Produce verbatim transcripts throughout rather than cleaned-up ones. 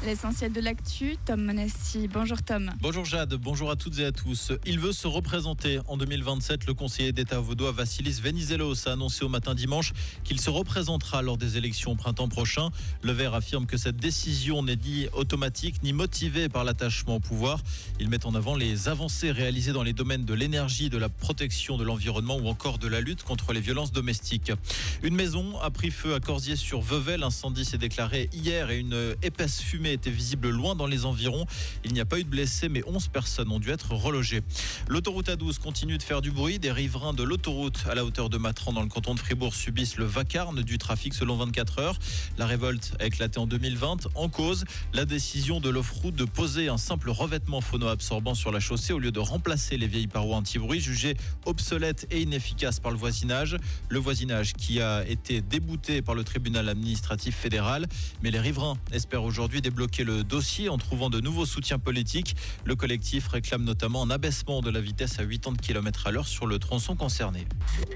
L'essentiel de l'actu, Tom Monassi. Bonjour Tom. Bonjour Jade, bonjour à toutes et à tous. Il veut se représenter en deux mille vingt-sept. Le conseiller d'État vaudois Vassilis Venizelos a annoncé au matin dimanche qu'il se représentera lors des élections au printemps prochain. Le Vert affirme que cette décision n'est ni automatique ni motivée par l'attachement au pouvoir. Il met en avant les avancées réalisées dans les domaines de l'énergie, de la protection de l'environnement ou encore de la lutte contre les violences domestiques. Une maison a pris feu à Corzier-sur-Vevey. L'incendie s'est déclaré hier et une épaisse fumée était visible loin dans les environs. Il n'y a pas eu de blessés, mais onze personnes ont dû être relogées. L'autoroute A douze continue de faire du bruit. Des riverains de l'autoroute à la hauteur de Matran dans le canton de Fribourg subissent le vacarme du trafic selon vingt-quatre heures. La révolte a éclaté en deux mille vingt. En cause, la décision de l'Ofroute de poser un simple revêtement phono-absorbant sur la chaussée au lieu de remplacer les vieilles parois anti-bruit jugées obsolètes et inefficaces par le voisinage. Le voisinage qui a été débouté par le tribunal administratif fédéral. Mais les riverains espèrent aujourd'hui débloquer le dossier en trouvant de nouveaux soutiens politiques. Le collectif réclame notamment un abaissement de la vitesse à quatre-vingts kilomètres à l'heure sur le tronçon concerné.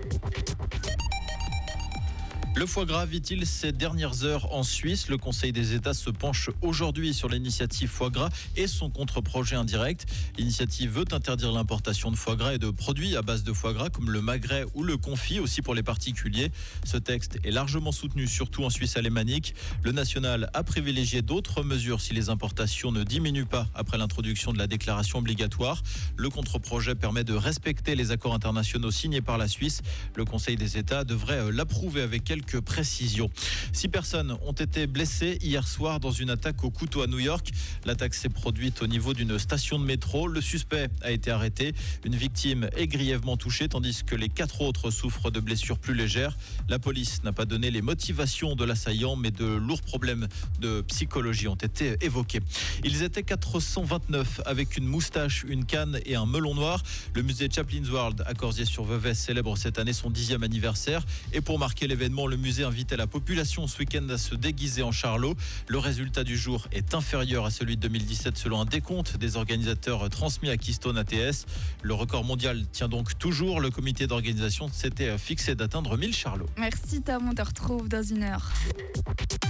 Le foie gras vit-il ces dernières heures en Suisse? Le Conseil des États se penche aujourd'hui sur l'initiative foie gras et son contre-projet indirect. L'initiative veut interdire l'importation de foie gras et de produits à base de foie gras comme le magret ou le confit, aussi pour les particuliers. Ce texte est largement soutenu, surtout en Suisse alémanique. Le national a privilégié d'autres mesures si les importations ne diminuent pas après l'introduction de la déclaration obligatoire. Le contre-projet permet de respecter les accords internationaux signés par la Suisse. Le Conseil des États devrait l'approuver avec quelques précisions. Six personnes ont été blessées hier soir dans une attaque au couteau à New York. L'attaque s'est produite au niveau d'une station de métro. Le suspect a été arrêté. Une victime est grièvement touchée, tandis que les quatre autres souffrent de blessures plus légères. La police n'a pas donné les motivations de l'assaillant, mais de lourds problèmes de psychologie ont été évoqués. Ils étaient quatre cent vingt-neuf avec une moustache, une canne et un melon noir. Le musée Chaplin's World à Corzier-sur-Vevey célèbre cette année son dixième anniversaire. Et pour marquer l'événement, le musée invitait la population ce week-end à se déguiser en charlot. Le résultat du jour est inférieur à celui de deux mille dix-sept selon un décompte des organisateurs transmis à Keystone A T S. Le record mondial tient donc toujours. Le comité d'organisation s'était fixé d'atteindre mille charlots. Merci Tom, on te retrouve dans une heure.